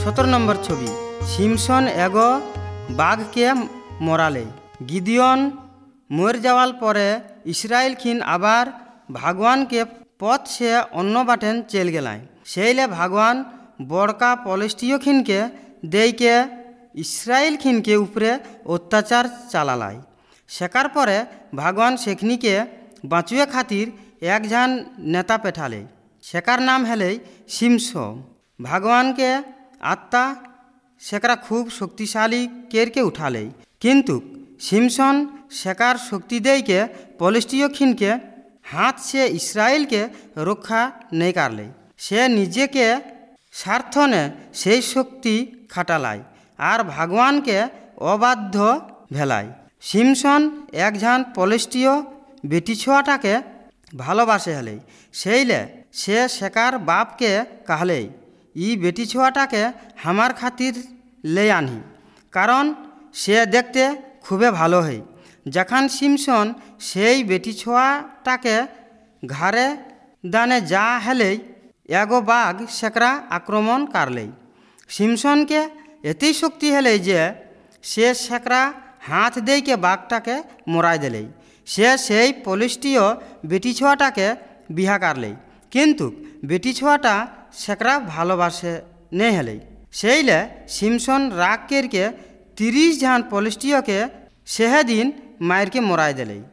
নম্বর ছবি, সিমসন এগো বাঘকে মরালে। গিদিয়ন মর যাওয়ার পরে ইসরায়েল খিন আবার ভগবানকে পথ সে অন্য বাটেন চেল গেলায়। সেইলে ভগবান বড়কা পলেষ্টীয় খিনকে দেইকে ইসরায়েল খিনকে উপরে অত্যাচার চালালায়। শেখার পরে ভগবান সেখনিকে বাঁচুয়ে খাতির একজন নেতা পেঠালে। শেখার নাম হেলেই সিমসন। ভগবানকে আত্মা সেকরা খুব শক্তিশালী কেরকে উঠালে, কিন্তু সিমসন শেখার শক্তি দেইকে পলেষ্টীয় খিনকে হাত সে ইসরায়েলকে রক্ষা নেই কারলে। সে নিজেকে স্বার্থনে সেই শক্তি খাটালায় আর ভগবানকে অবাধ্য ভেলায়। সিমসন একজন পলেষ্টীয় বেটি ছোয়াটাকে ভালোবাসে হলে, সেইলে সে শেখার বাপকে কাহলেই ই বেটি ছোয়াটাকে হামার খাতির লে আনহি, কারণ সে দেখতে খুবই ভালো হয়। যখন সিমসন সেই বেটি ছোয়াটাকে ঘাড়ে দানে যা হেলেই এগো বাঘ সেকরা আক্রমণ কারলেই। সিমসনকে এতেই শক্তি হেলেই যে সে সেকরা হাত দেইকে বাঘটাকে মরাই দিলেই। সে সেই পলেষ্টীয় বেটি ছোয়াটাকে বিহা কারলেই, কিন্তু বেটি ছোয়াটা সেকরা ভালোবাসে নে হেলেই। সেইলে সিমসন রাগ কেরকে 30 জন পলেষ্টীয়কে সেহেদিন মায়েরকে মরাই দিলেই।